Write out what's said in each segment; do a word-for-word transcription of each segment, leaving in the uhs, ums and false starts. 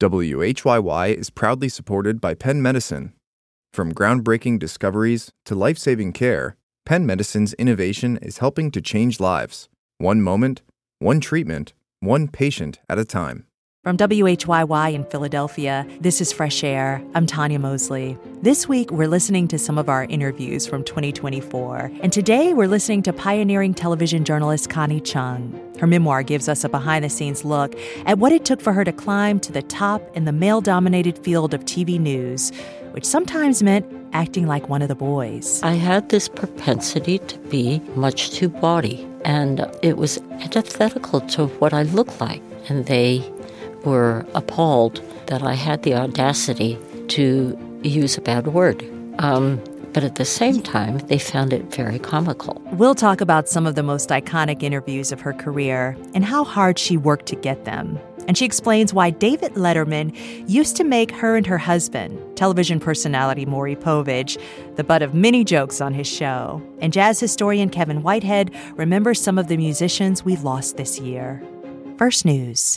W H Y Y is proudly supported by Penn Medicine. From groundbreaking discoveries to life-saving care, Penn Medicine's innovation is helping to change lives, one moment, one treatment, one patient at a time. From W H Y Y in Philadelphia, this is Fresh Air. I'm Tanya Mosley. This week, we're listening to some of our interviews from twenty twenty-four. And today, we're listening to pioneering television journalist Connie Chung. Her memoir gives us a behind-the-scenes look at what it took for her to climb to the top in the male-dominated field of T V news, which sometimes meant acting like one of the boys. I had this propensity to be much too bawdy, and it was antithetical to what I looked like. And they were appalled that I had the audacity to use a bad word. Um, but at the same time, they found it very comical. We'll talk about some of the most iconic interviews of her career and how hard she worked to get them. And she explains why David Letterman used to make her and her husband, television personality Maury Povich, the butt of many jokes on his show. And jazz historian Kevin Whitehead remembers some of the musicians we've lost this year. First News.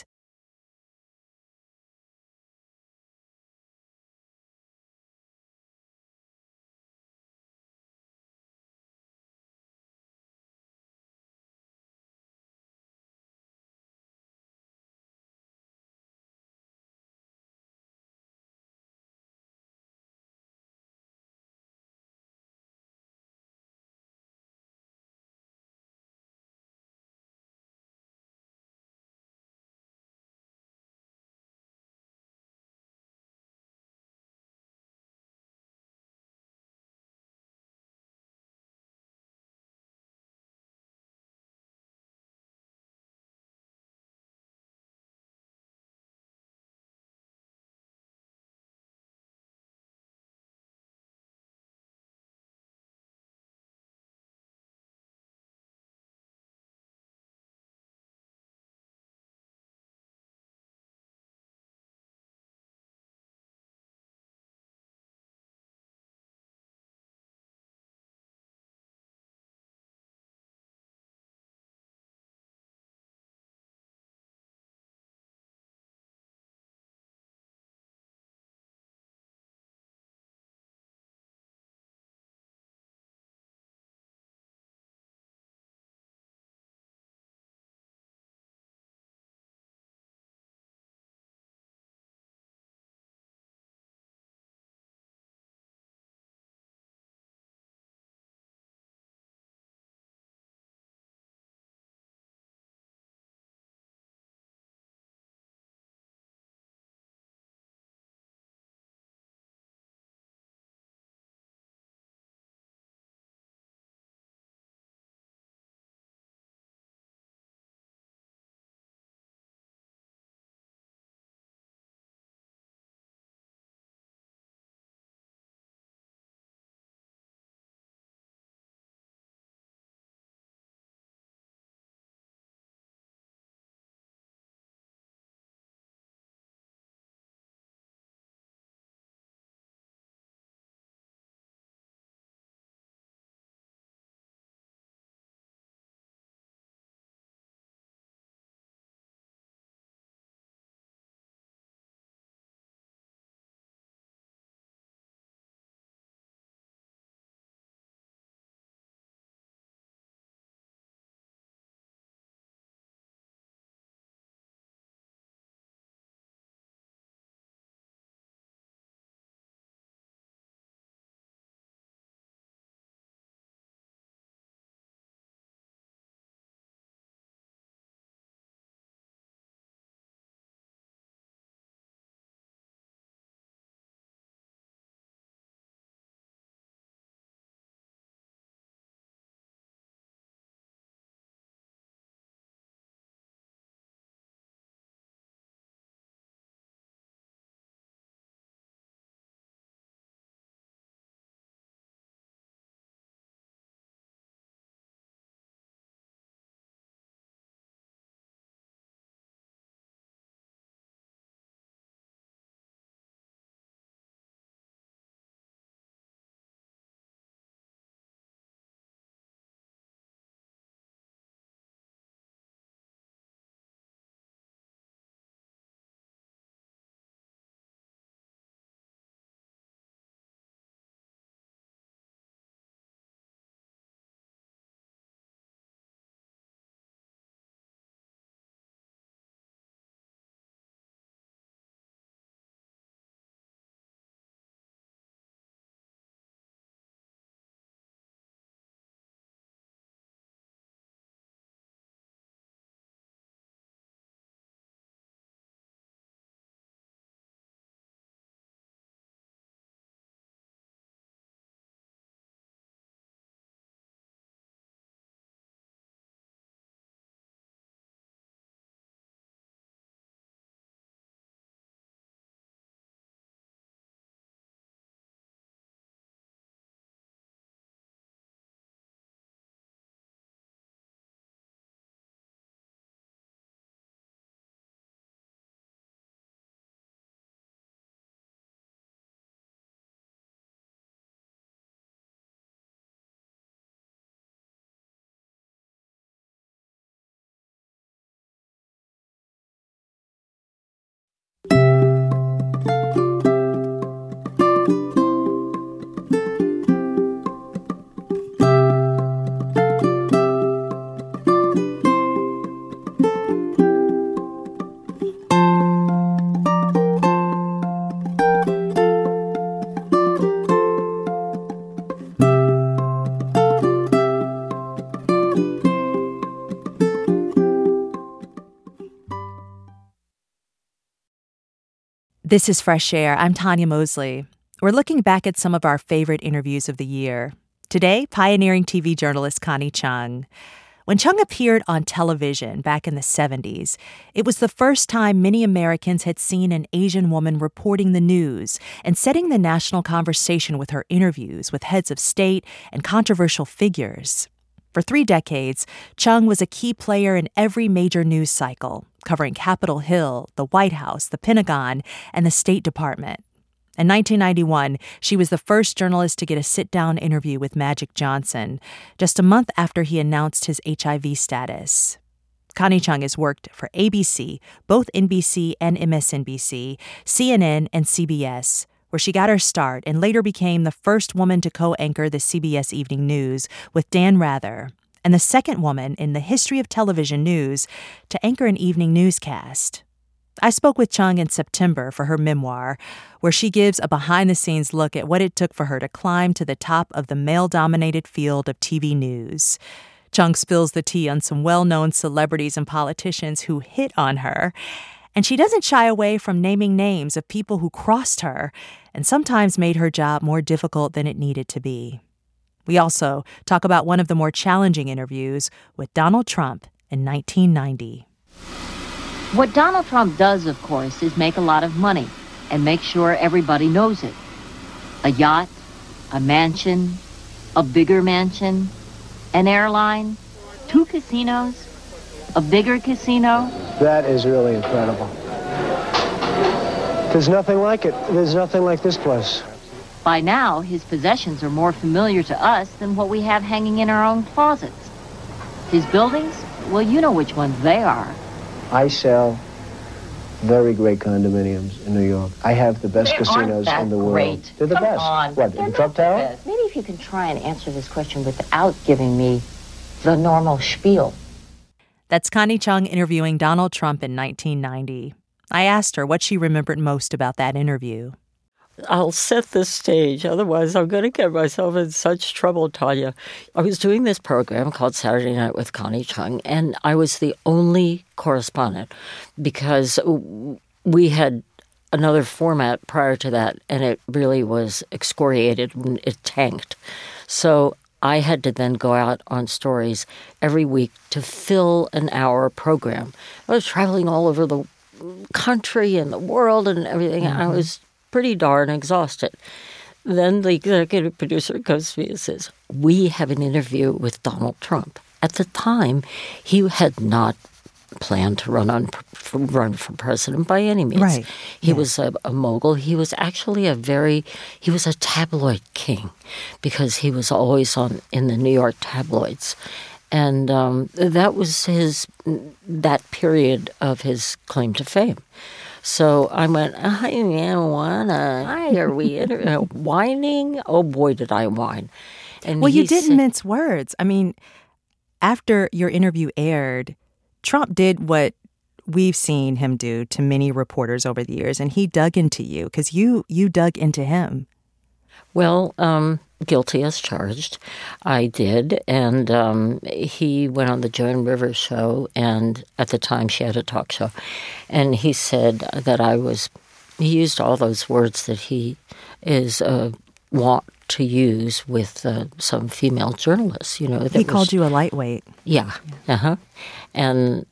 This is Fresh Air. I'm Tanya Mosley. We're looking back at some of our favorite interviews of the year. Today, pioneering T V journalist Connie Chung. When Chung appeared on television back in the seventies, it was the first time many Americans had seen an Asian woman reporting the news and setting the national conversation with her interviews with heads of state and controversial figures. For three decades, Chung was a key player in every major news cycle, covering Capitol Hill, the White House, the Pentagon, and the State Department. In nineteen ninety-one, she was the first journalist to get a sit-down interview with Magic Johnson, just a month after he announced his H I V status. Connie Chung has worked for A B C, both N B C and M S N B C, C N N, and C B S, where she got her start and later became the first woman to co-anchor the C B S Evening News with Dan Rather, and the second woman in the history of television news to anchor an evening newscast. I spoke with Chung in September for her memoir, where she gives a behind-the-scenes look at what it took for her to climb to the top of the male-dominated field of T V news. Chung spills the tea on some well-known celebrities and politicians who hit on her, and she doesn't shy away from naming names of people who crossed her and sometimes made her job more difficult than it needed to be. We also talk about one of the more challenging interviews with Donald Trump in nineteen ninety. What Donald Trump does, of course, is make a lot of money and make sure everybody knows it. A yacht, a mansion, a bigger mansion, an airline, two casinos, a bigger casino. That is really incredible. There's nothing like it. There's nothing like this place. By now, his possessions are more familiar to us than what we have hanging in our own closets. His buildings, well, you know which ones they are. I sell very great condominiums in New York. I have the best They casinos aren't that in the world. great. They're the Come best. on. What, They're in the Trump not the Tower? best. Maybe if you can try and answer this question without giving me the normal spiel. That's Connie Chung interviewing Donald Trump in nineteen ninety. I asked her what she remembered most about that interview. I'll set the stage, otherwise I'm going to get myself in such trouble, Tanya. I was doing this program called Saturday Night with Connie Chung, and I was the only correspondent because we had another format prior to that, and it really was excoriated and it tanked. So I had to then go out on stories every week to fill an hour program. I was traveling all over the country and the world and everything. Mm-hmm. I was pretty darn exhausted. Then the executive producer comes to me and says, we have an interview with Donald Trump. At the time, he had not planned to run on run for president by any means. Right. He yeah. was a, a mogul. He was actually a very, he was a tabloid king because he was always on in the New York tabloids. And um, that was his, that period of his claim to fame. So I went, I wanna, why are we inter- whining? Oh boy, did I whine. And well, you didn't said, mince words. I mean, after your interview aired, Trump did what we've seen him do to many reporters over the years, and he dug into you because you, you dug into him. Well, um, guilty as charged. I did. And um, he went on the Joan Rivers show, and at the time she had a talk show. And he said that I was, he used all those words that he is uh, wont to use with uh, some female journalists. You know, that he was, called you a lightweight. Yeah. yeah. Uh-huh. And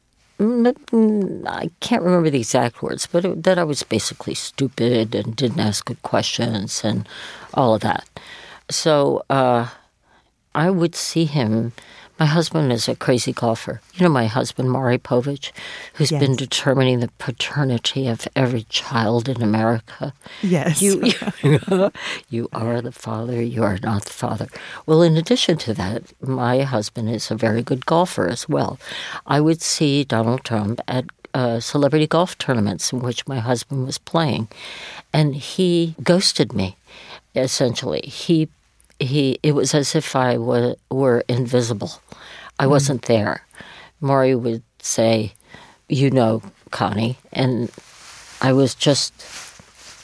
I can't remember the exact words, but it, that I was basically stupid and didn't ask good questions and all of that. So uh, I would see him. My husband is a crazy golfer. You know my husband, Maury Povich, who's yes. been determining the paternity of every child in America. Yes. You, you, you are the father, you are not the father. Well, in addition to that, my husband is a very good golfer as well. I would see Donald Trump at uh, celebrity golf tournaments in which my husband was playing, and he ghosted me, essentially. He He, it was as if I were, were invisible. I wasn't there. Maury would say, you know, Connie, and I was just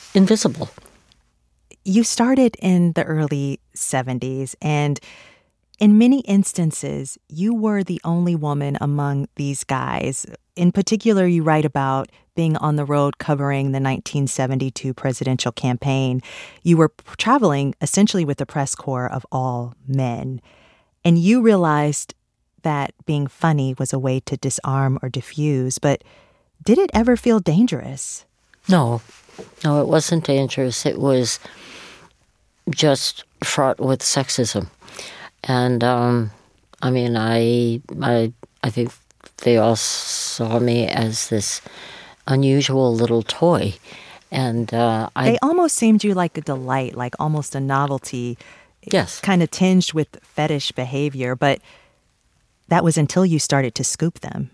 invisible. You started in the early seventies, and in many instances, you were the only woman among these guys. In particular, you write about being on the road covering the nineteen seventy-two presidential campaign. You were traveling essentially with the press corps of all men. And you realized that being funny was a way to disarm or diffuse. But did it ever feel dangerous? No. No, it wasn't dangerous. It was just fraught with sexism. And, um, I mean, I, I, I think they all saw me as this unusual little toy. And uh, I... They almost seemed you like a delight, like almost a novelty. Yes. Kind of tinged with fetish behavior, but that was until you started to scoop them.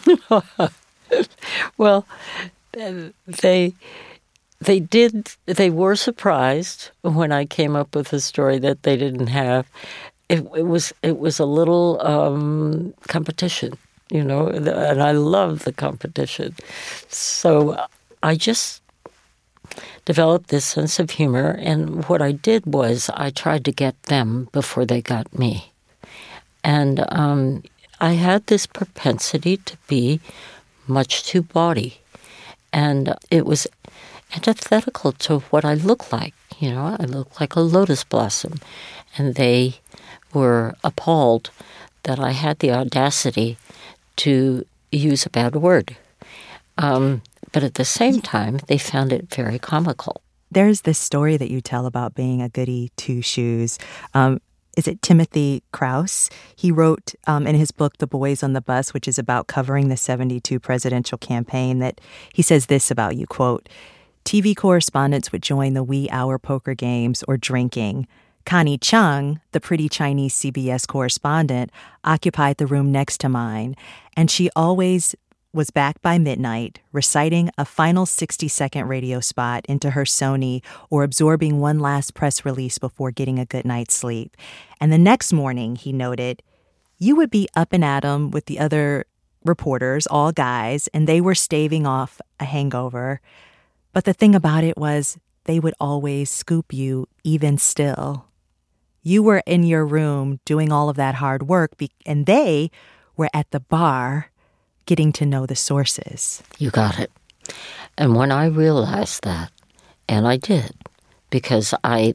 Well, they... They did, they were surprised when I came up with a story that they didn't have. It, it was it was a little um, competition, you know, and I love the competition. So I just developed this sense of humor, and what I did was I tried to get them before they got me. And um, I had this propensity to be much too bawdy, and it was antithetical to what I look like. You know, I look like a lotus blossom. And they were appalled that I had the audacity to use a bad word. Um, but at the same time, they found it very comical. There's this story that you tell about being a goody two-shoes. Um, is it Timothy Krause? He wrote um, in his book, The Boys on the Bus, which is about covering the seventy-two presidential campaign, that he says this about you, quote, T V correspondents would join the wee hour poker games or drinking. Connie Chung, the pretty Chinese C B S correspondent, occupied the room next to mine, and she always was back by midnight, reciting a final sixty-second radio spot into her Sony or absorbing one last press release before getting a good night's sleep. And the next morning, he noted, you would be up and at 'em with the other reporters, all guys, and they were staving off a hangover. But the thing about it was they would always scoop you even still. You were in your room doing all of that hard work, be- and they were at the bar getting to know the sources. You got it. And when I realized that, and I did, because I,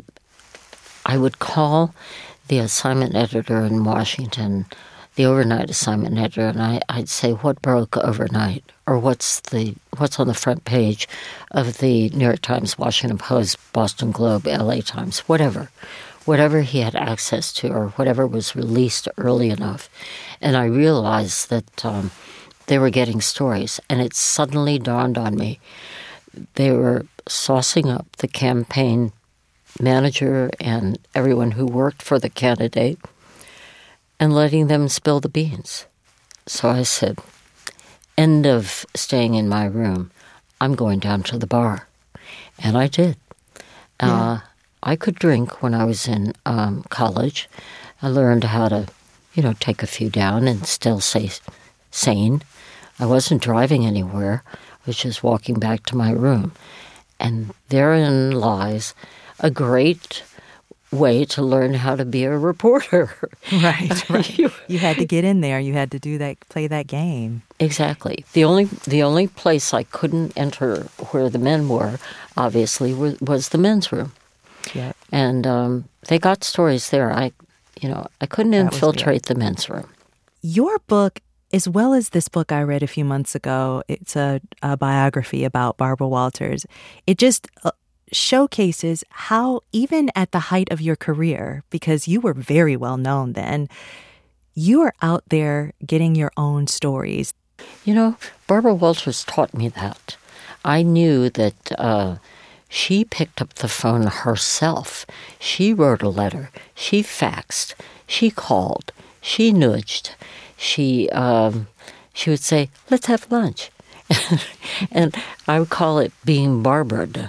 I would call the assignment editor in Washington, the overnight assignment editor, and I, I'd say, what broke overnight? Or what's the what's on the front page of the New York Times, Washington Post, Boston Globe, L A Times, whatever. Whatever he had access to or whatever was released early enough. And I realized that um, they were getting stories. And it suddenly dawned on me. They were saucing up the campaign manager and everyone who worked for the candidate and letting them spill the beans. So I said, end of staying in my room. I'm going down to the bar. And I did. Yeah. Uh, I could drink when I was in um, college. I learned how to, you know, take a few down and still stay sane. I wasn't driving anywhere. I was just walking back to my room. And therein lies a great way to learn how to be a reporter. Right, right. you, you had to get in there. You had to do that, play that game. Exactly. The only the only place I couldn't enter where the men were, obviously, was, was the men's room. Yeah. And um, they got stories there. I, you know, I couldn't that infiltrate the men's room. Your book, as well as this book I read a few months ago, it's a, a biography about Barbara Walters. It just uh, showcases how, even at the height of your career, because you were very well known then, you are out there getting your own stories. You know, Barbara Walters taught me that. I knew that uh, she picked up the phone herself. She wrote a letter. She faxed. She called. She nudged. She um, she would say, let's have lunch. And I would call it being barbered.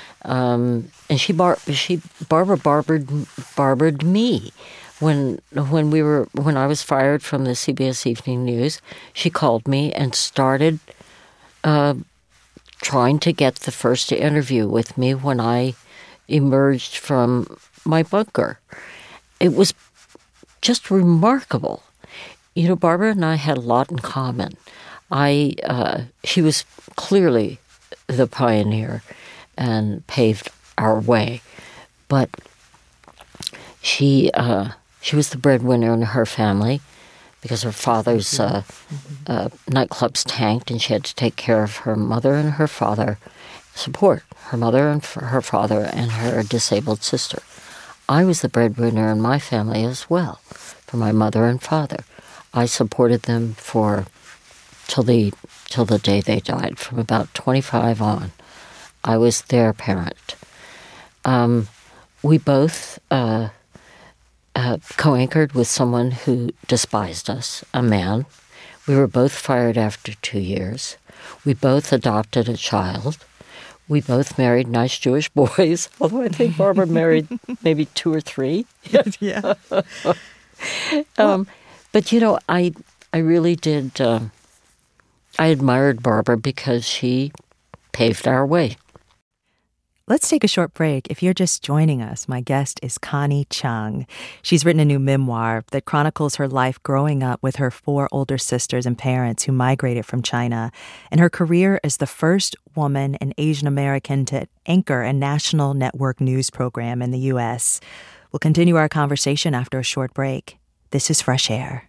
Um, and she bar she Barbara barbered barbered me. When when we were when I was fired from the C B S Evening News, she called me and started uh, trying to get the first interview with me when I emerged from my bunker. It was just remarkable. You know, Barbara and I had a lot in common. I uh, she was clearly the pioneer and paved our way, but she uh, she was the breadwinner in her family because her father's uh, mm-hmm. uh, nightclubs tanked, and she had to take care of her mother and her father, support her mother and her father and her disabled sister. I was the breadwinner in my family as well, for my mother and father. I supported them for till the till the day they died. From about twenty-five on, I was their parent. Um, we both uh, uh, co-anchored with someone who despised us, a man. We were both fired after two years. We both adopted a child. We both married nice Jewish boys, although I think Barbara married maybe two or three. Yeah. um, but, you know, I I really did, uh, I admired Barbara because she paved our way. Let's take a short break. If you're just joining us, my guest is Connie Chung. She's written a new memoir that chronicles her life growing up with her four older sisters and parents who migrated from China, and her career as the first woman and Asian American to anchor a national network news program in the U S. We'll continue our conversation after a short break. This is Fresh Air.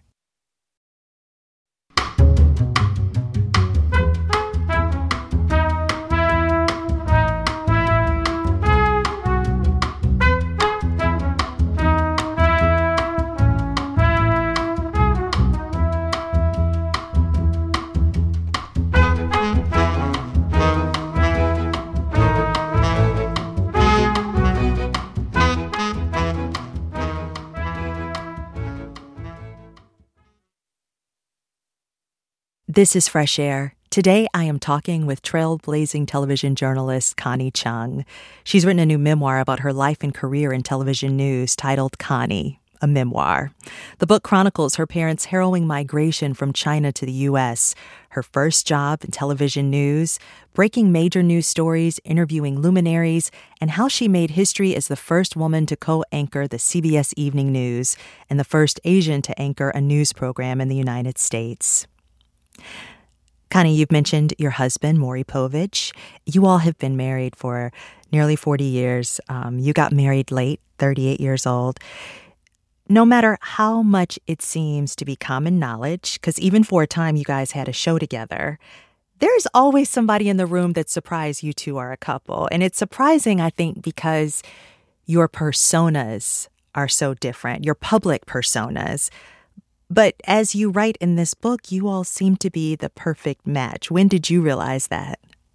This is Fresh Air. Today, I am talking with trailblazing television journalist Connie Chung. She's written a new memoir about her life and career in television news titled Connie, a Memoir. The book chronicles her parents' harrowing migration from China to the U S, her first job in television news, breaking major news stories, interviewing luminaries, and how she made history as the first woman to co-anchor the C B S Evening News and the first Asian to anchor a news program in the United States. Connie, you've mentioned your husband, Maury Povich. You all have been married for nearly forty years. Um, you got married late, thirty-eight years old. No matter how much it seems to be common knowledge, because even for a time you guys had a show together, there's always somebody in the room that's surprised you two are a couple. And it's surprising, I think, because your personas are so different, your public personas. But as you write in this book, you all seem to be the perfect match. When did you realize that?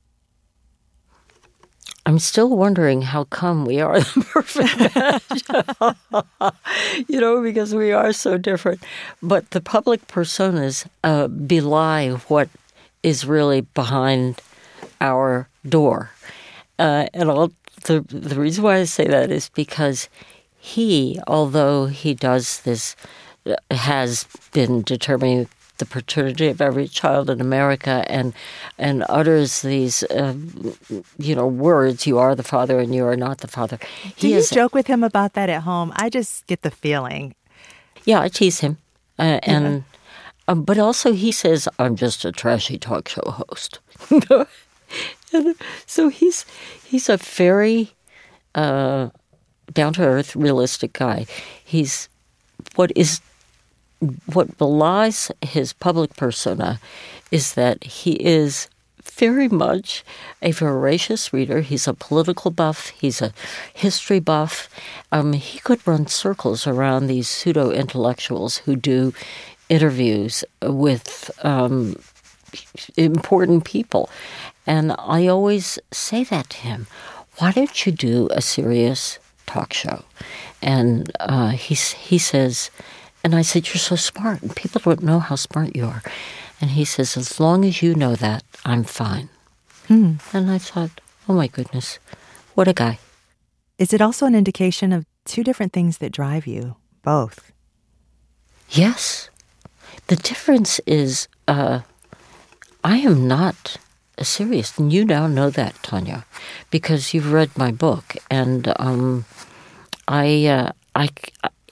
I'm still wondering how come we are the perfect match. You know, because we are so different. But the public personas uh, belie what is really behind our door. Uh, and all the, the reason why I say that is because he, although he does this, has been determining the paternity of every child in America and and utters these, uh, you know, words, you are the father and you are not the father. Do he you is, joke with him about that at home? I just get the feeling. Yeah, I tease him. Uh, and yeah. um, But also he says, I'm just a trashy talk show host. And so he's, he's a very uh, down-to-earth, realistic guy. He's what is... What belies his public persona is that he is very much a voracious reader. He's a political buff. He's a history buff. Um, he could run circles around these pseudo-intellectuals who do interviews with um, important people. And I always say that to him. Why don't you do a serious talk show? And uh, he, he says... And I said, you're so smart, and people don't know how smart you are. And he says, as long as you know that, I'm fine. Hmm. And I thought, oh my goodness, what a guy. Is it also an indication of two different things that drive you, both? Yes. The difference is uh, I am not a serious, and you now know that, Tanya, because you've read my book. And um, I, uh, I,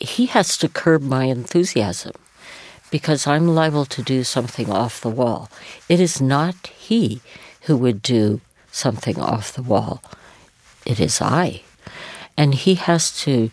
he has to curb my enthusiasm because I'm liable to do something off the wall. It is not he who would do something off the wall. It is I. And he has to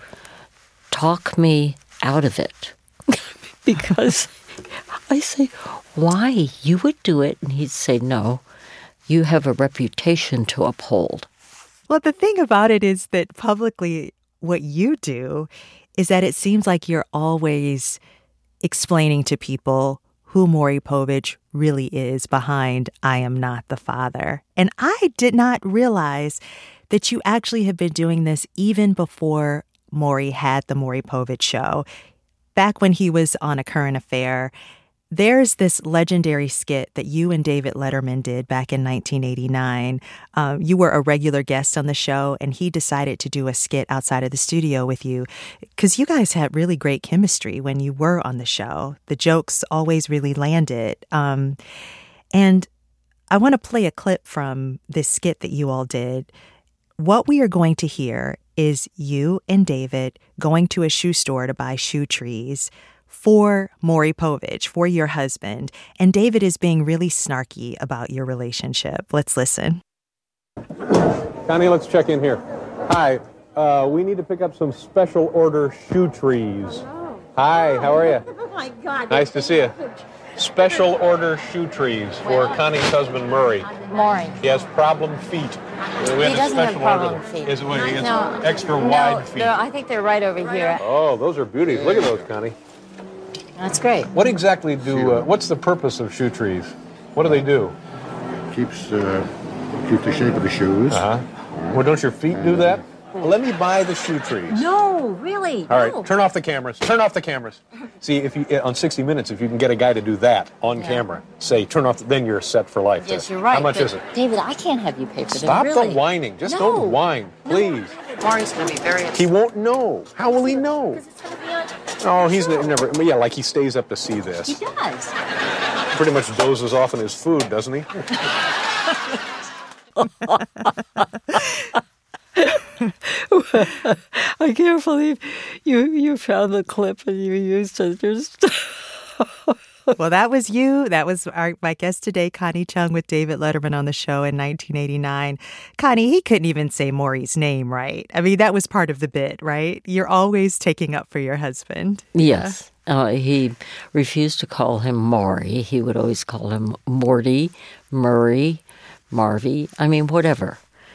talk me out of it because I say, why? You would do it. And he'd say, no, you have a reputation to uphold. Well, the thing about it is that publicly what you do is that it seems like you're always explaining to people who Maury Povich really is behind I Am Not the Father. And I did not realize that you actually have been doing this even before Maury had the Maury Povich Show. Back when he was on A Current Affair, there's this legendary skit that you and David Letterman did back in nineteen eighty-nine. Um, you were a regular guest on the show, and he decided to do a skit outside of the studio with you because you guys had really great chemistry when you were on the show. The jokes always really landed. Um, and I want to play a clip from this skit that you all did. What we are going to hear is you and David going to a shoe store to buy shoe trees for Maury Povich, for your husband. And David is being really snarky about your relationship. Let's listen. Connie, let's check in here. Hi, uh, we need to pick up some special order shoe trees. Oh. Hi, how are you? Oh, my God. Nice to see you. Special order shoe trees for Connie's husband, Murray. Maury. He has problem feet. We He doesn't have problem feet. Is it what, he has No. extra No, wide feet? no, I think they're right over here. Oh, those are beauties. Look at those, Connie. That's great. What exactly do, uh, what's the purpose of shoe trees? What do they do? Keeps uh, keeps the shape of the shoes. Uh-huh. Well, don't your feet do that? Let me buy the shoe trees. No, really. All right, no. turn off the cameras. Turn off the cameras. See, if you on sixty minutes, if you can get a guy to do that on Yeah. camera, say turn off, the, then you're set for life. Yes, there. you're right. How much but is it? David, I can't have you pay for Stop them. Really. the whining. Just No. don't whine, please. Maury's going to be very upset. He won't know. How will he know? Because it's going to be on. Oh, he's ne- never. Yeah, like he stays up to see this. He does. Pretty much dozes off in his food, doesn't he? I can't believe you you found the clip and you used it. Just Well, that was you. That was our, my guest today, Connie Chung, with David Letterman on the show in nineteen eighty-nine. Connie, he couldn't even say Maury's name right. I mean, that was part of the bit, right? You're always taking up for your husband. Yes. Uh, he refused to call him Maury. He would always call him Morty, Murray, Marvy. I mean, whatever.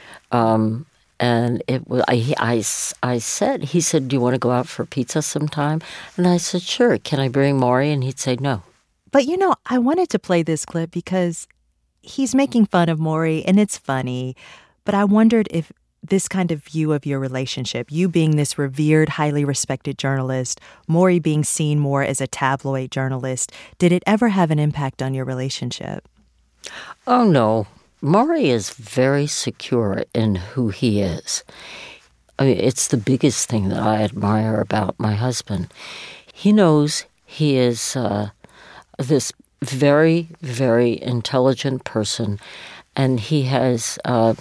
Um, and it was, I, I, I said, he said, do you want to go out for pizza sometime? And I said, sure. Can I bring Maury? And he'd say, no. But, you know, I wanted to play this clip because he's making fun of Maury, and it's funny. But I wondered if this kind of view of your relationship, you being this revered, highly respected journalist, Maury being seen more as a tabloid journalist, did it ever have an impact on your relationship? Oh, no. Maury is very secure in who he is. I mean, it's the biggest thing that I admire about my husband. He knows he is uh, this very, very intelligent person, and he has uh,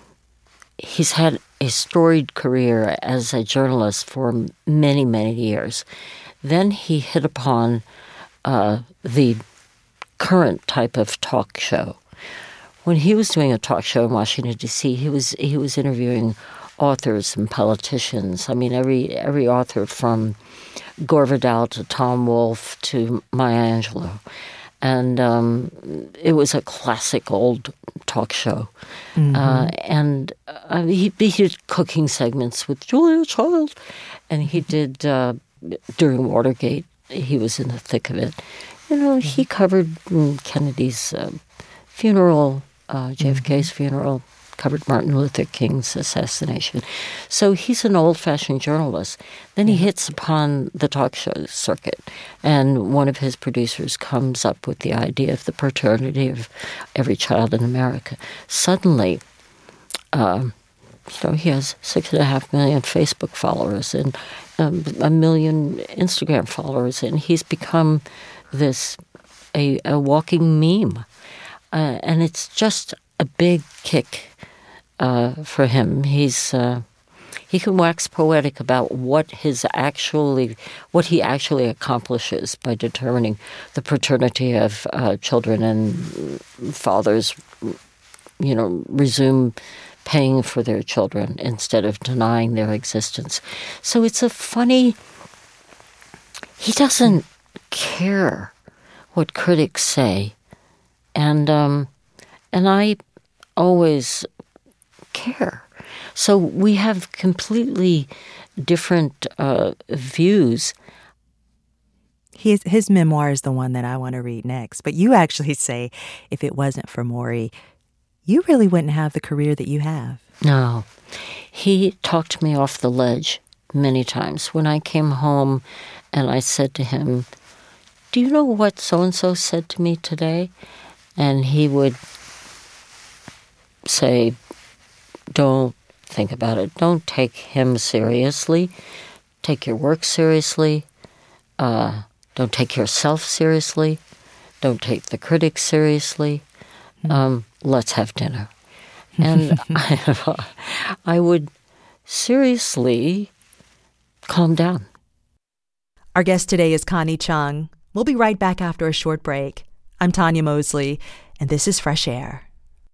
he's had a storied career as a journalist for many, many years. Then he hit upon uh, the current type of talk show. When he was doing a talk show in Washington, D C, he was he was interviewing authors and politicians. I mean, every every author from Gore Vidal to Tom Wolfe to Maya Angelou. And um, it was a classic old talk show. Mm-hmm. Uh, and uh, he, he did cooking segments with Julia Child. And he did, uh, during Watergate, he was in the thick of it. You know, he covered mm, Kennedy's uh, funeral, uh, J F K's mm-hmm. funeral, covered Martin Luther King's assassination. So he's an old-fashioned journalist. Then he hits upon the talk show circuit, and one of his producers comes up with the idea of the paternity of every child in America. Suddenly, um, you know, he has six and a half million Facebook followers and um, a million Instagram followers, and he's become this a, a walking meme. Uh, and it's just a big kick uh, for him. He's uh, he can wax poetic about what his actually, what he actually accomplishes by determining the paternity of uh, children, and fathers, you know, resume paying for their children instead of denying their existence. So it's a funny, he doesn't care what critics say. And um, and I always care. So we have completely different uh, views. His, his memoir is the one that I want to read next. But you actually say, if it wasn't for Morrie, you really wouldn't have the career that you have. No. He talked me off the ledge many times. When I came home and I said to him, do you know what so-and-so said to me today? And he would say, don't think about it. Don't take him seriously. Take your work seriously. Uh, don't take yourself seriously. Don't take the critics seriously. Um, let's have dinner. And I, I would seriously calm down. Our guest today is Connie Chung. We'll be right back after a short break. I'm Tanya Mosley, and this is Fresh Air.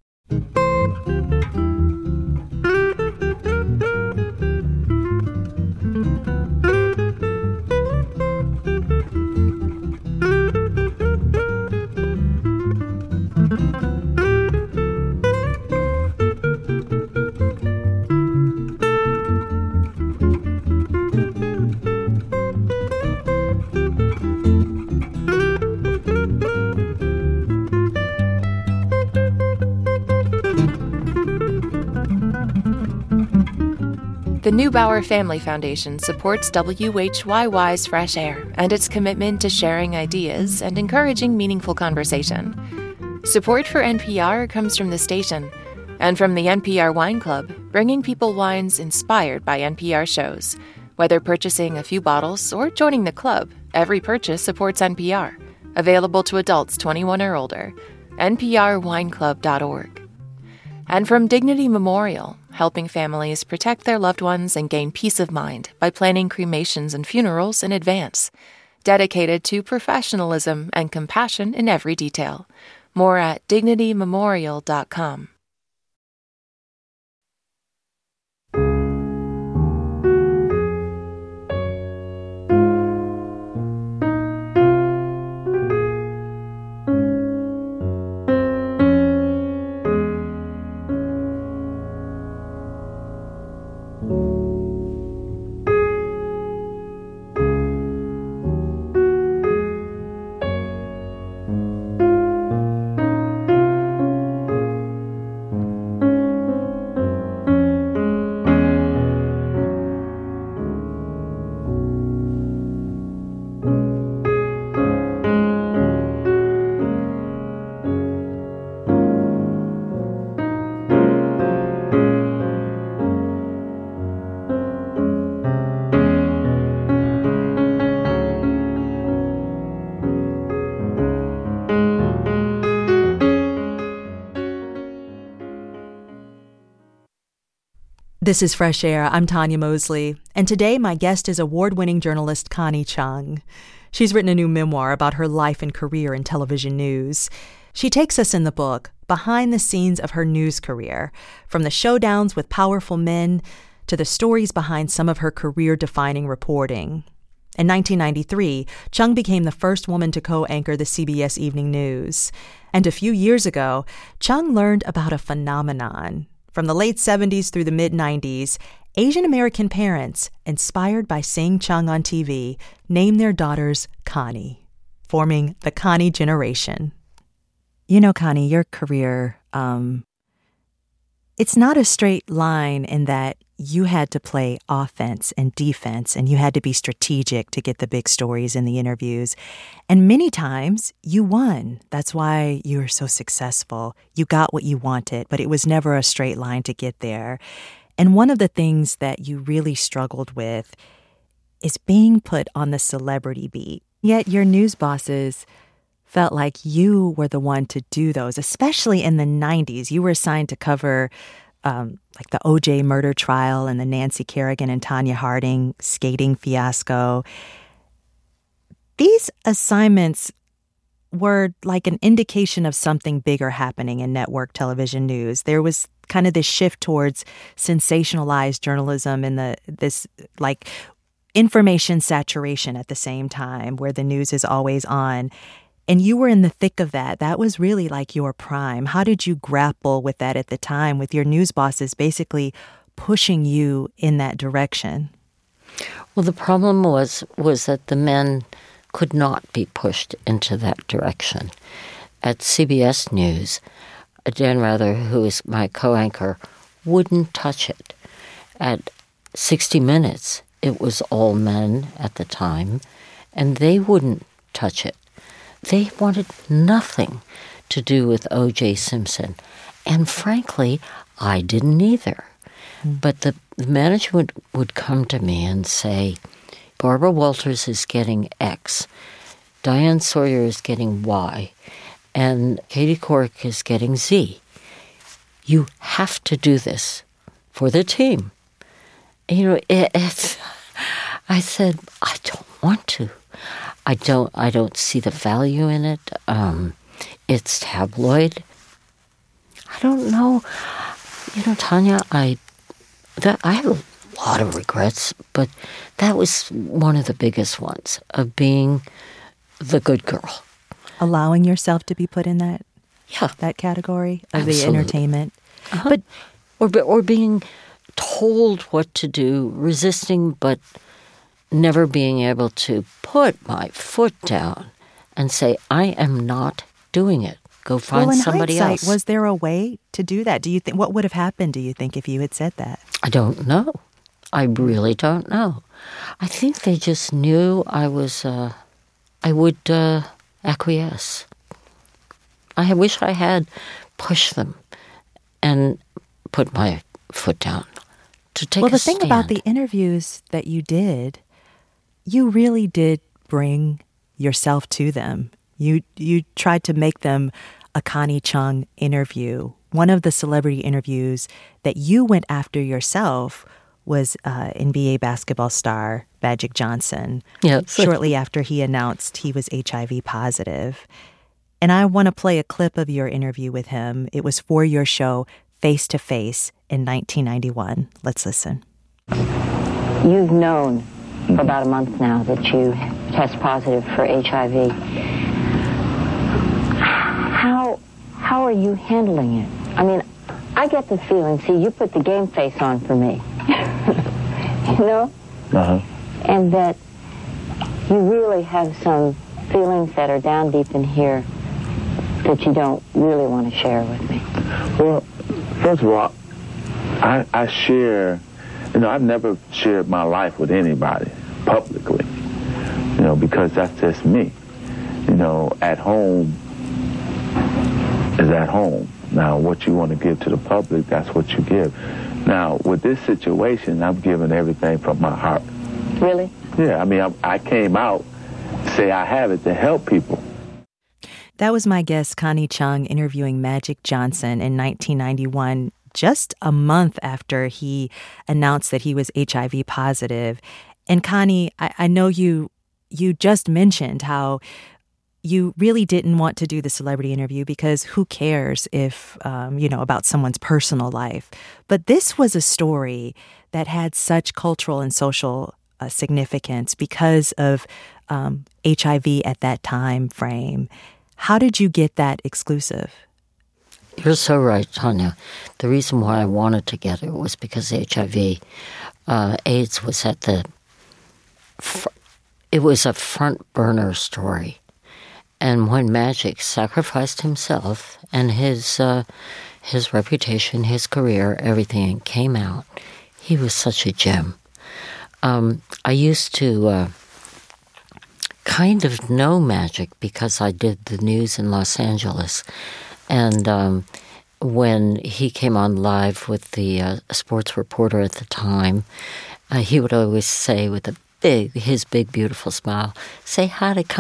The Neubauer Family Foundation supports W H Y Y's Fresh Air and its commitment to sharing ideas and encouraging meaningful conversation. Support for N P R comes from the station and from the N P R Wine Club, bringing people wines inspired by N P R shows. Whether purchasing a few bottles or joining the club, every purchase supports N P R. Available to adults twenty-one or older. N P R wine club dot org. And from Dignity Memorial, helping families protect their loved ones and gain peace of mind by planning cremations and funerals in advance. Dedicated to professionalism and compassion in every detail. More at dignity memorial dot com. This is Fresh Air. I'm Tanya Mosley, and today my guest is award-winning journalist Connie Chung. She's written a new memoir about her life and career in television news. She takes us in the book behind the scenes of her news career, from the showdowns with powerful men to the stories behind some of her career-defining reporting. In nineteen ninety-three, Chung became the first woman to co-anchor the C B S Evening News. And a few years ago, Chung learned about a phenomenon. From the late seventies through the mid-nineties, Asian American parents, inspired by seeing Chung on T V, named their daughters Connie, forming the Connie generation. You know, Connie, your career, um, it's not a straight line in that you had to play offense and defense, and you had to be strategic to get the big stories in the interviews. And many times you won. That's why you were so successful. You got what you wanted, but it was never a straight line to get there. And one of the things that you really struggled with is being put on the celebrity beat. Yet your news bosses felt like you were the one to do those, especially in the nineties. You were assigned to cover um, like the O J murder trial and the Nancy Kerrigan and Tanya Harding skating fiasco. These assignments were like an indication of something bigger happening in network television news. There was kind of this shift towards sensationalized journalism and the this like information saturation at the same time, where the news is always on. And you were in the thick of that. That was really like your prime. How did you grapple with that at the time, with your news bosses basically pushing you in that direction? Well, the problem was was that the men could not be pushed into that direction. At C B S News, Dan Rather, who is my co-anchor, wouldn't touch it. At sixty minutes, it was all men at the time, and they wouldn't touch it. They wanted nothing to do with O J Simpson. And frankly, I didn't either. Mm. But the, the management would come to me and say, Barbara Walters is getting X, Diane Sawyer is getting Y, and Katie Couric is getting Z. You have to do this for the team. You know, it, it's... I said, I don't want to. I don't. I don't see the value in it. Um, it's tabloid. I don't know. You know, Tanya, I that I have a lot of regrets, but that was one of the biggest ones, of being the good girl, allowing yourself to be put in that yeah that category of Absolutely. The entertainment, uh-huh. but or or being told what to do, resisting, but never being able to put my foot down and say, I am not doing it. Go find well, in somebody hindsight, else. Was there a way to do that? Do you think what would have happened, do you think, if you had said that? I don't know. I really don't know. I think they just knew I was, uh, I would uh, acquiesce. I wish I had pushed them and put my foot down to take well, a the thing stand. about the interviews that you did, you really did bring yourself to them. You you tried to make them a Connie Chung interview. One of the celebrity interviews that you went after yourself was uh, N B A basketball star Magic Johnson. Yeah, shortly after he announced he was H I V positive. And I want to play a clip of your interview with him. It was for your show Face to Face in nineteen ninety-one. Let's listen. You've known for about a month now that you test positive for H I V. How how are you handling it? I mean, I get the feeling, see, you put the game face on for me. You know? Uh-huh. And that you really have some feelings that are down deep in here that you don't really want to share with me. Well, first of all, I, I share, you know, I've never shared my life with anybody publicly, you know, because that's just me. You know, at home is at home. Now, what you want to give to the public, that's what you give. Now, with this situation, I'm giving everything from my heart. Really? Yeah, I mean, I, I came out to say I have it to help people. That was my guest, Connie Chung, interviewing Magic Johnson in nineteen ninety-one, just a month after he announced that he was H I V positive. And Connie, I, I know you you just mentioned how you really didn't want to do the celebrity interview because who cares if, um, you know, about someone's personal life. But this was a story that had such cultural and social uh, significance because of um, H I V at that time frame. How did you get that exclusive? You're so right, Tanya. The reason why I wanted to get it was because H I V, uh, AIDS was at the, fr- it was a front burner story. And when Magic sacrificed himself and his uh, his reputation, his career, everything came out, he was such a gem. Um, I used to uh, kind of know Magic because I did the news in Los Angeles. And um, when he came on live with the uh, sports reporter at the time, uh, he would always say with a big, his big, beautiful smile, say hi to Connie.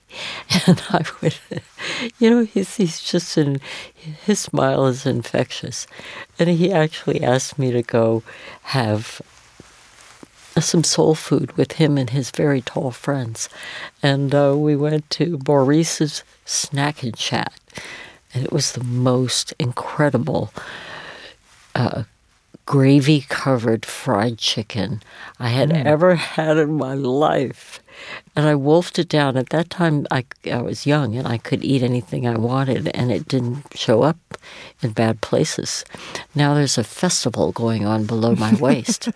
And I would, you know, he's, he's just, in, his smile is infectious. And he actually asked me to go have some soul food with him and his very tall friends. And uh, we went to Maurice's Snack and Chat. And it was the most incredible uh, gravy-covered fried chicken I had mm. ever had in my life. And I wolfed it down. At that time, I, I was young, and I could eat anything I wanted, and it didn't show up in bad places. Now there's a festival going on below my waist.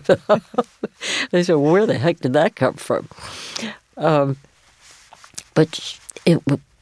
They said, where the heck did that come from? Um, but it,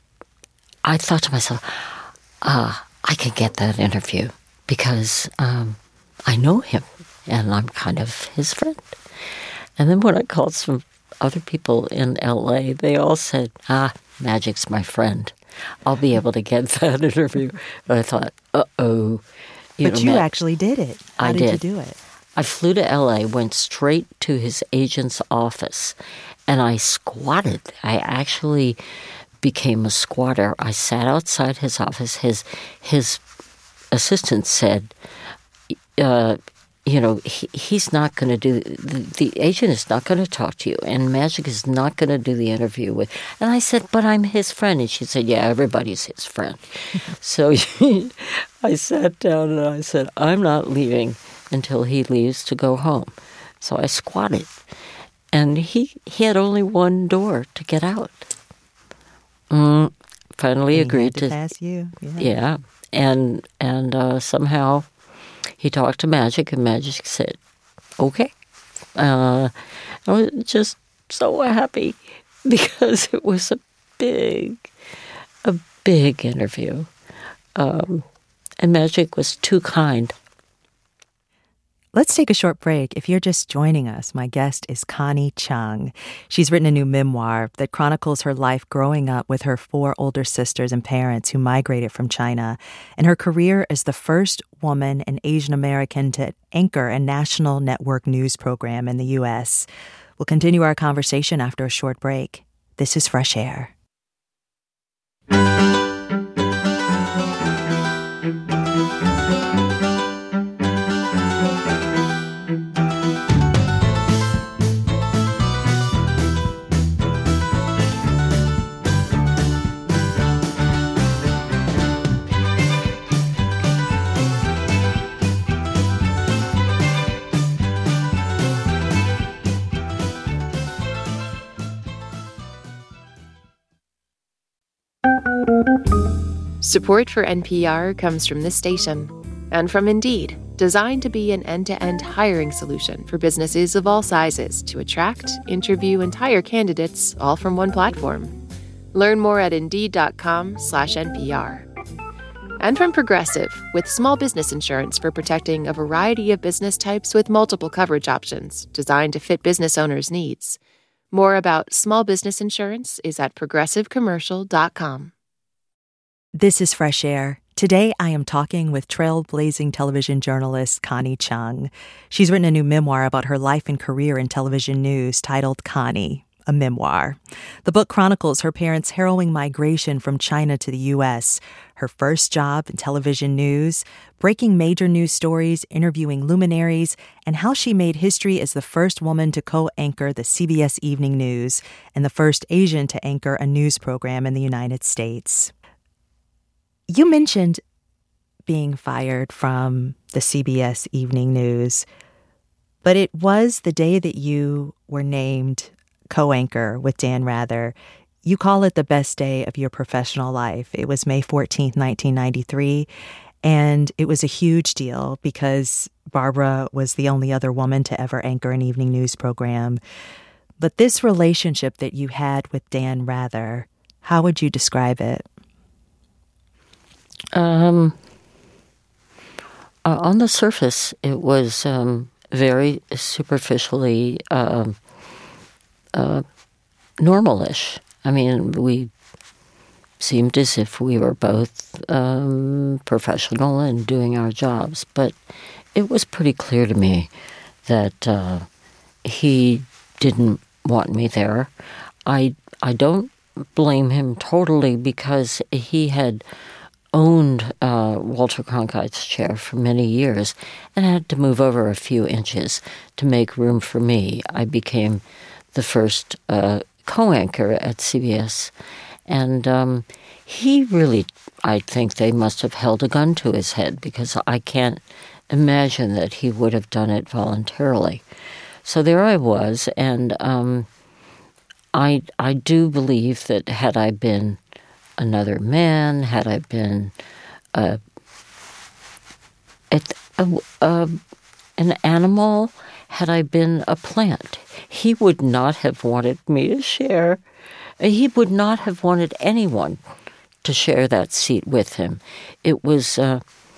I thought to myself, ah, I could get that interview because um, I know him, and I'm kind of his friend. And then when I called some other people in L A, they all said, ah, Magic's my friend. I'll be able to get that interview. And I thought, uh-oh. You but know, you Mag- actually did it. How I did, did you do it? I flew to L A, went straight to his agent's office, and I squatted. I actually became a squatter. I sat outside his office. His, his assistant said, uh, you know, he, he's not going to do, the, the agent is not going to talk to you, and Magic is not going to do the interview with. And I said, but I'm his friend. And she said, yeah, everybody's his friend. So I sat down and I said, I'm not leaving until he leaves to go home. So I squatted. And he, he had only one door to get out. Mm, finally and agreed to, to pass you. Yeah. yeah. And, and uh, somehow he talked to Magic, and Magic said, okay. Uh, I was just so happy because it was a big, a big interview. Um, and Magic was too kind. Let's take a short break. If you're just joining us, my guest is Connie Chung. She's written a new memoir that chronicles her life growing up with her four older sisters and parents who migrated from China, and her career as the first woman and Asian American to anchor a national network news program in the U S. We'll continue our conversation after a short break. This is Fresh Air. Support for N P R comes from this station and from Indeed, designed to be an end-to-end hiring solution for businesses of all sizes to attract, interview, and hire candidates all from one platform. Learn more at Indeed.com slash NPR. And from Progressive, with small business insurance for protecting a variety of business types with multiple coverage options designed to fit business owners' needs. More about small business insurance is at progressive commercial dot com. This is Fresh Air. Today, I am talking with trailblazing television journalist Connie Chung. She's written a new memoir about her life and career in television news titled Connie, a Memoir. The book chronicles her parents' harrowing migration from China to the U S, her first job in television news, breaking major news stories, interviewing luminaries, and how she made history as the first woman to co-anchor the C B S Evening News and the first Asian to anchor a news program in the United States. You mentioned being fired from the C B S Evening News, but it was the day that you were named co-anchor with Dan Rather. You call it the best day of your professional life. It was May fourteenth, nineteen ninety-three, and it was a huge deal because Barbara was the only other woman to ever anchor an evening news program. But this relationship that you had with Dan Rather, how would you describe it? Um, uh, on the surface, it was um, very superficially uh, uh, normal-ish. I mean, we seemed as if we were both um, professional and doing our jobs, but it was pretty clear to me that uh, he didn't want me there. I I don't blame him totally because he had owned uh, Walter Cronkite's chair for many years and had to move over a few inches to make room for me. I became the first uh, co-anchor at C B S. And um, he really, I think they must have held a gun to his head because I can't imagine that he would have done it voluntarily. So there I was, and um, I I do believe that had I been another man, had I been uh, a, a, a, an animal, had I been a plant, he would not have wanted me to share. He would not have wanted anyone to share that seat with him. It was uh,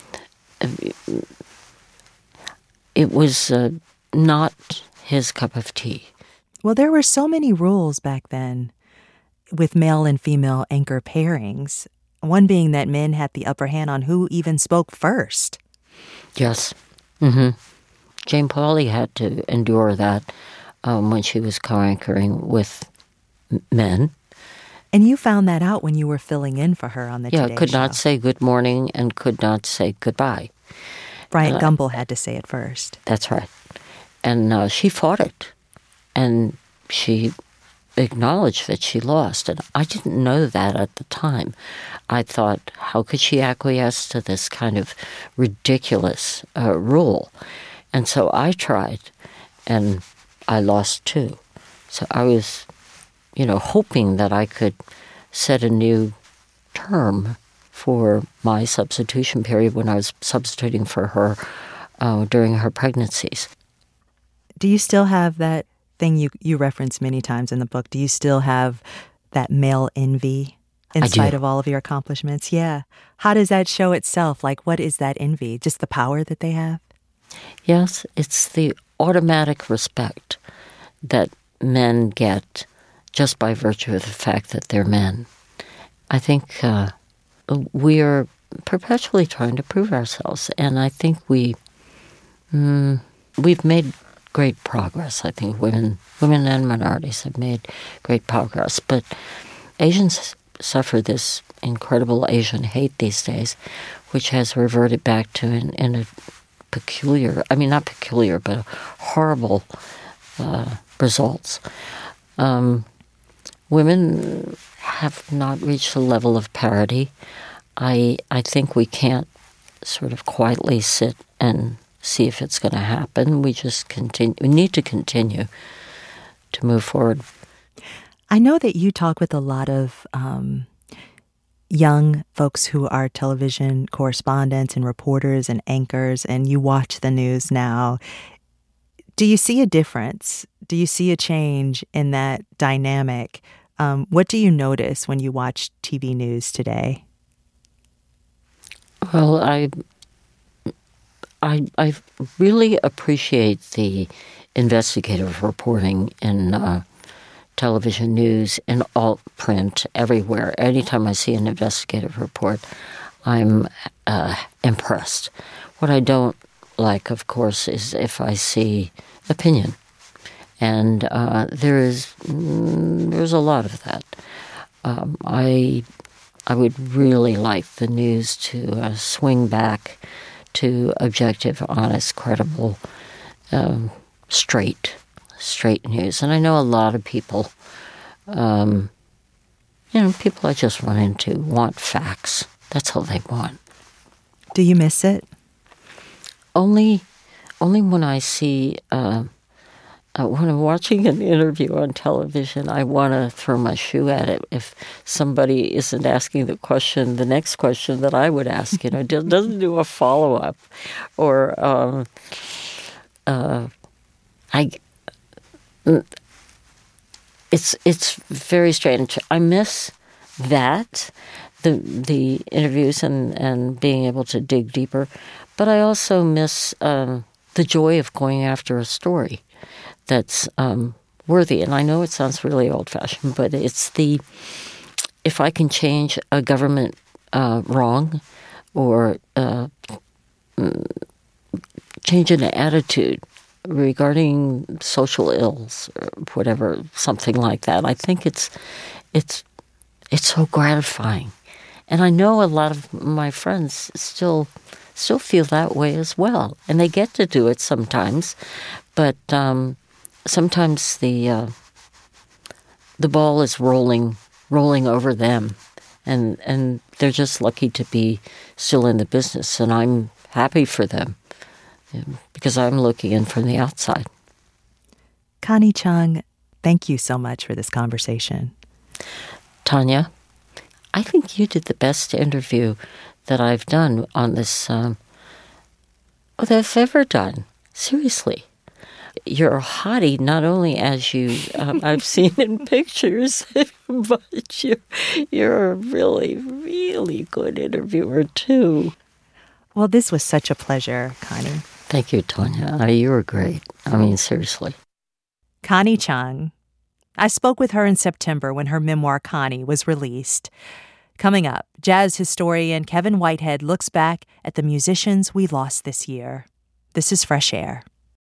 it was uh, not his cup of tea. Well, there were so many rules back then with male and female anchor pairings, one being that men had the upper hand on who even spoke first. Yes. Mm-hmm. Jane Pauley had to endure that um, when she was co-anchoring with men. And you found that out when you were filling in for her on the yeah, Today could Show. not say good morning and could not say goodbye. Bryant uh, Gumbel had to say it first. That's right. And uh, she fought it. And she acknowledged that she lost. And I didn't know that at the time. I thought, how could she acquiesce to this kind of ridiculous uh, rule? And so I tried, and I lost too. So I was, you know, hoping that I could set a new term for my substitution period when I was substituting for her uh, during her pregnancies. Do you still have that thing you, you reference many times in the book? Do you still have that male envy in spite of all of your accomplishments? Yeah. How does that show itself? Like, what is that envy? Just the power that they have? Yes, it's the automatic respect that men get just by virtue of the fact that they're men. I think uh, we are perpetually trying to prove ourselves, and I think we mm, we've made great progress. I think women, women and minorities have made great progress, but Asians suffer this incredible Asian hate these days, which has reverted back to in, in a peculiar, I mean not peculiar, but horrible uh, results. Um, women have not reached a level of parity. I I think we can't sort of quietly sit and see if it's going to happen. We just continue. We need to continue to move forward. I know that you talk with a lot of um, young folks who are television correspondents and reporters and anchors, and you watch the news now. Do you see a difference? Do you see a change in that dynamic? Um, what do you notice when you watch T V news today? Well, I, I, I really appreciate the investigative reporting in uh, television news, in alt print, everywhere. Anytime I see an investigative report, I'm uh, impressed. What I don't like, of course, is if I see opinion. And uh, there is mm, there's a lot of that. Um, I I would really like the news to uh, swing back to objective, honest, credible, um, straight, straight news. And I know a lot of people, um, you know, people I just run into want facts. That's all they want. Do you miss it? Only, only when I see. Uh, Uh, when I'm watching an interview on television, I want to throw my shoe at it if somebody isn't asking the question, the next question that I would ask, you know, doesn't do a follow-up. Or um, uh, I, it's it's very strange. I miss that, the the interviews and, and being able to dig deeper, but I also miss um, the joy of going after a story that's um, worthy. And I know it sounds really old-fashioned, but it's the, if I can change a government uh, wrong or uh, change an attitude regarding social ills or whatever, something like that, I think it's it's it's so gratifying. And I know a lot of my friends still still feel that way as well. And they get to do it sometimes. But um, sometimes the uh, the ball is rolling rolling over them. And, and they're just lucky to be still in the business. And I'm happy for them because I'm looking in from the outside. Connie Chung, thank you so much for this conversation. Tanya, I think you did the best interview that I've done on this, um, oh, that I've ever done. Seriously. You're a hottie, not only as you, um, I've seen in pictures, but you're, you're a really, really good interviewer, too. Well, this was such a pleasure, Connie. Thank you, Tanya. Uh, you were great. I mean, seriously. Connie Chung. I spoke with her in September when her memoir, Connie, was released. Coming up, jazz historian Kevin Whitehead looks back at the musicians we lost this year. This is Fresh Air.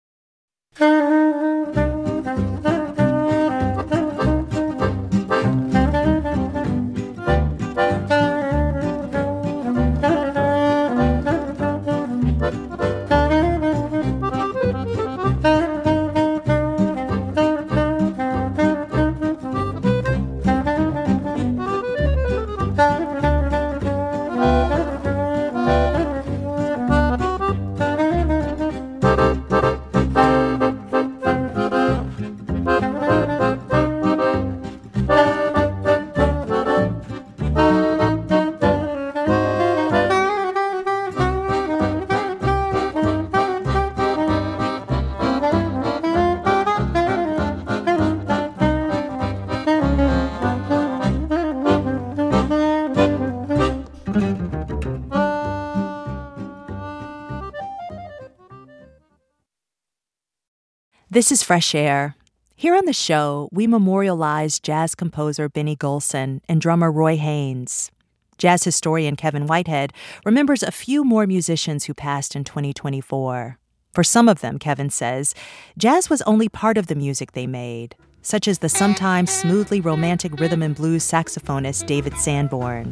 This is Fresh Air. Here on the show, we memorialize jazz composer Benny Golson and drummer Roy Haynes. Jazz historian Kevin Whitehead remembers a few more musicians who passed in twenty twenty-four. For some of them, Kevin says, jazz was only part of the music they made, such as the sometimes smoothly romantic rhythm and blues saxophonist David Sanborn.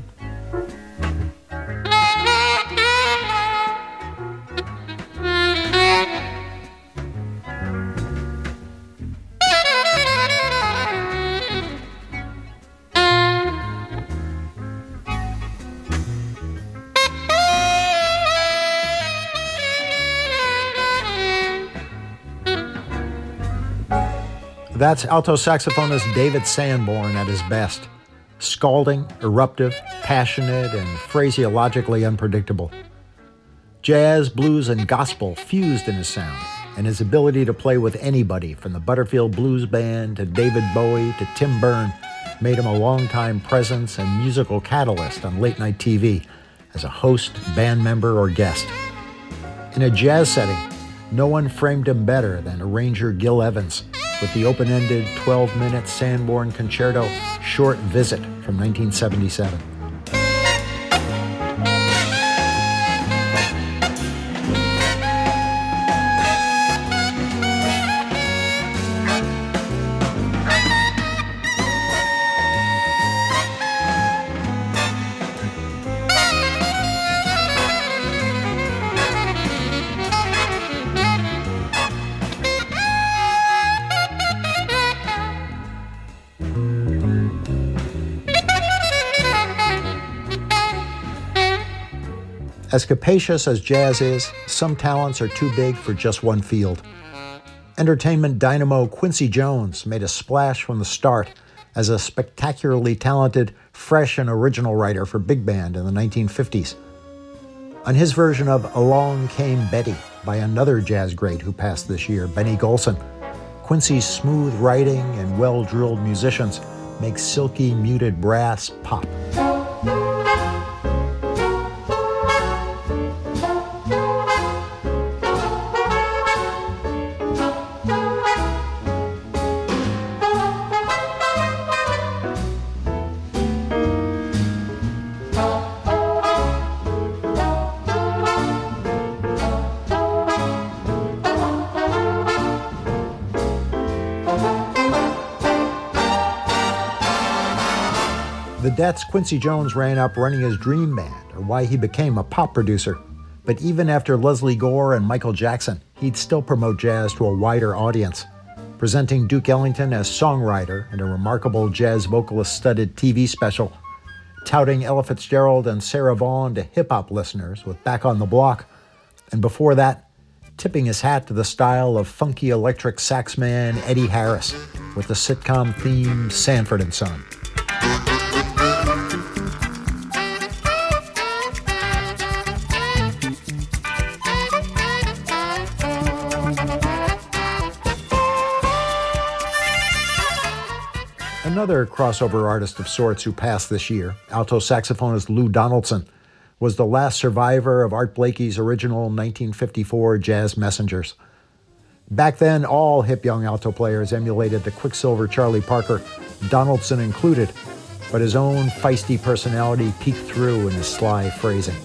That's alto saxophonist David Sanborn at his best. Scalding, eruptive, passionate, and phraseologically unpredictable. Jazz, blues, and gospel fused in his sound, and his ability to play with anybody from the Butterfield Blues Band to David Bowie to Tim Byrne made him a longtime presence and musical catalyst on late-night T V as a host, band member, or guest. In a jazz setting, no one framed him better than arranger Gil Evans with the open-ended twelve-minute Sanborn Concerto Short Visit from nineteen seventy-seven. As capacious as jazz is, some talents are too big for just one field. Entertainment dynamo Quincy Jones made a splash from the start as a spectacularly talented, fresh and original writer for big band in the nineteen fifties. On his version of Along Came Betty by another jazz great who passed this year, Benny Golson, Quincy's smooth writing and well-drilled musicians make silky, muted brass pop. The Death's Quincy Jones ran up running his dream band, or why he became a pop producer. But even after Leslie Gore and Michael Jackson, he'd still promote jazz to a wider audience, presenting Duke Ellington as songwriter in a remarkable jazz vocalist-studded T V special, touting Ella Fitzgerald and Sarah Vaughan to hip-hop listeners with Back on the Block, and before that, tipping his hat to the style of funky electric sax man Eddie Harris with the sitcom theme Sanford and Son. Another crossover artist of sorts who passed this year, alto saxophonist Lou Donaldson, was the last survivor of Art Blakey's original nineteen fifty-four Jazz Messengers. Back then, all hip young alto players emulated the Quicksilver Charlie Parker, Donaldson included, but his own feisty personality peeked through in his sly phrasing.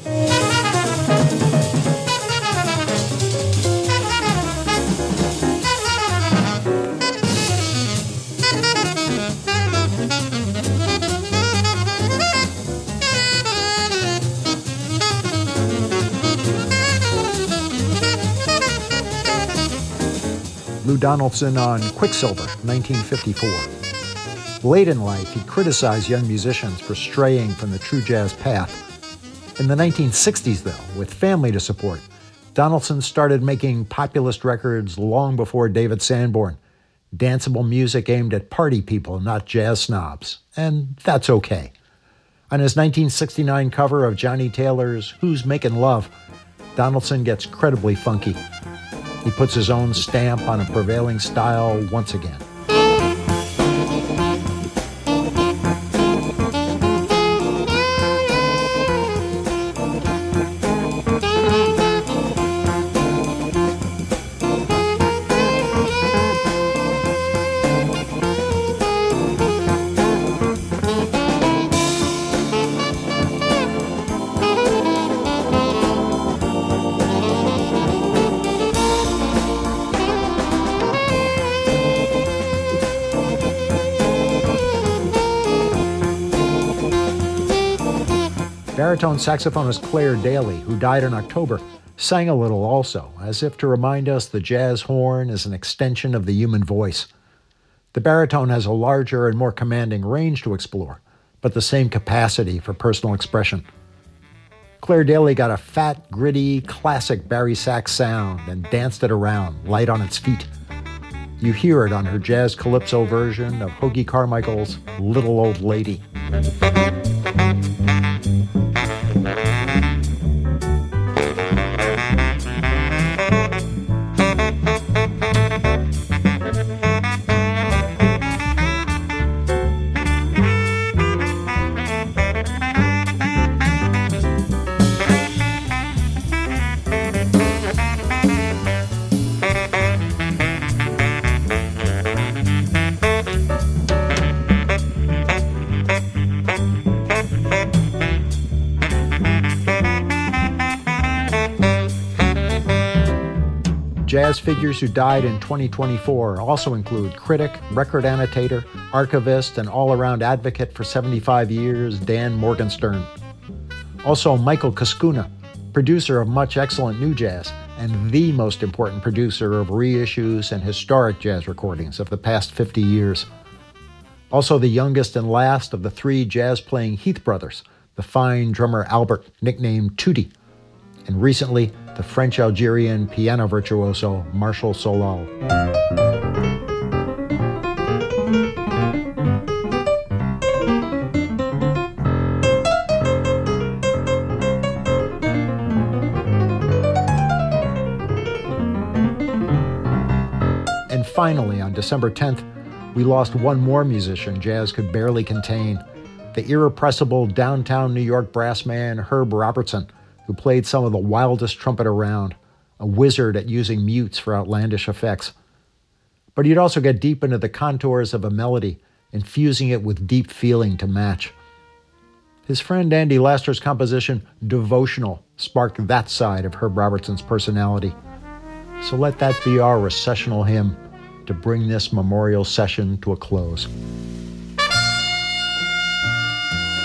Lou Donaldson on Quicksilver, nineteen fifty-four. Late in life, he criticized young musicians for straying from the true jazz path. In the nineteen sixties, though, with family to support, Donaldson started making populist records long before David Sanborn, danceable music aimed at party people, not jazz snobs, and that's okay. On his nineteen sixty-nine cover of Johnny Taylor's Who's Making Love, Donaldson gets credibly funky. He puts his own stamp on a prevailing style once again. Baritone saxophonist Claire Daly, who died in October, sang a little also, as if to remind us the jazz horn is an extension of the human voice. The baritone has a larger and more commanding range to explore, but the same capacity for personal expression. Claire Daly got a fat, gritty, classic Barry sax sound and danced it around, light on its feet. You hear it on her jazz calypso version of Hoagy Carmichael's Little Old Lady. Jazz figures who died in twenty twenty-four also include critic, record annotator, archivist, and all-around advocate for seventy-five years, Dan Morgenstern. Also Michael Kaskuna, producer of much excellent new jazz, and the most important producer of reissues and historic jazz recordings of the past fifty years. Also the youngest and last of the three jazz-playing Heath brothers, the fine drummer Albert, nicknamed Tootie, and recently, the French-Algerian piano virtuoso Marshall Solal. And finally, on December tenth, we lost one more musician jazz could barely contain, the irrepressible downtown New York brass man Herb Robertson, who played some of the wildest trumpet around, a wizard at using mutes for outlandish effects. But he'd also get deep into the contours of a melody, infusing it with deep feeling to match. His friend Andy Laster's composition, Devotional, sparked that side of Herb Robertson's personality. So let that be our recessional hymn to bring this memorial session to a close.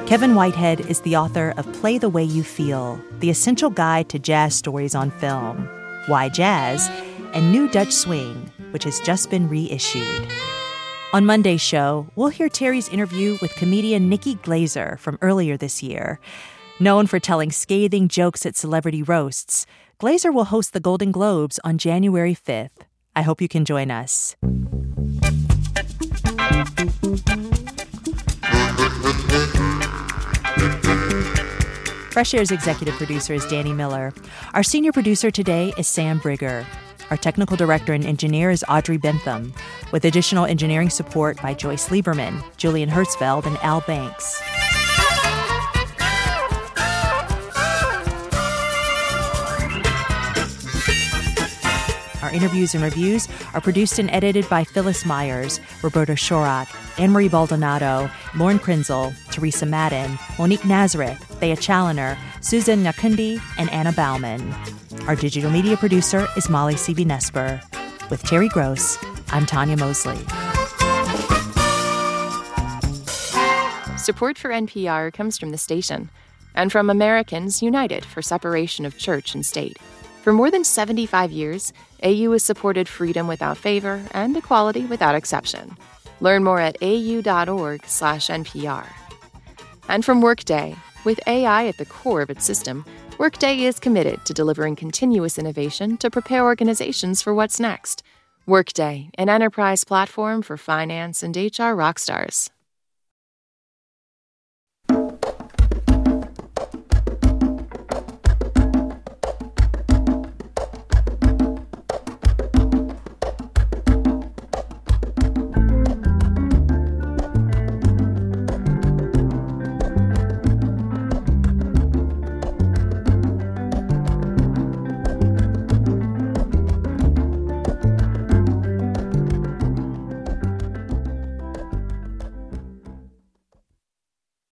Kevin Whitehead is the author of Play the Way You Feel, the essential guide to jazz stories on film, Why Jazz, and New Dutch Swing, which has just been reissued. On Monday's show, we'll hear Terry's interview with comedian Nikki Glazer from earlier this year. Known for telling scathing jokes at celebrity roasts, Glazer will host the Golden Globes on January fifth. I hope you can join us. Fresh Air's executive producer is Danny Miller. Our senior producer today is Sam Brigger. Our technical director and engineer is Audrey Bentham, with additional engineering support by Joyce Lieberman, Julian Hertzfeld, and Al Banks. Our interviews and reviews are produced and edited by Phyllis Myers, Roberta Shorak, Anne-Marie Baldonado, Lauren Krenzel, Teresa Madden, Monique Nazareth, Thea Challoner, Susan Nyakundi, and Anna Bauman. Our digital media producer is Molly Seavy-Nesper. With Terry Gross, I'm Tanya Mosley. Support for N P R comes from the station and from Americans United for Separation of Church and State. For more than seventy-five years, A U has supported freedom without favor and equality without exception. Learn more at au.org slash NPR. And from Workday, with A I at the core of its system, Workday is committed to delivering continuous innovation to prepare organizations for what's next. Workday, an enterprise platform for finance and H R rockstars.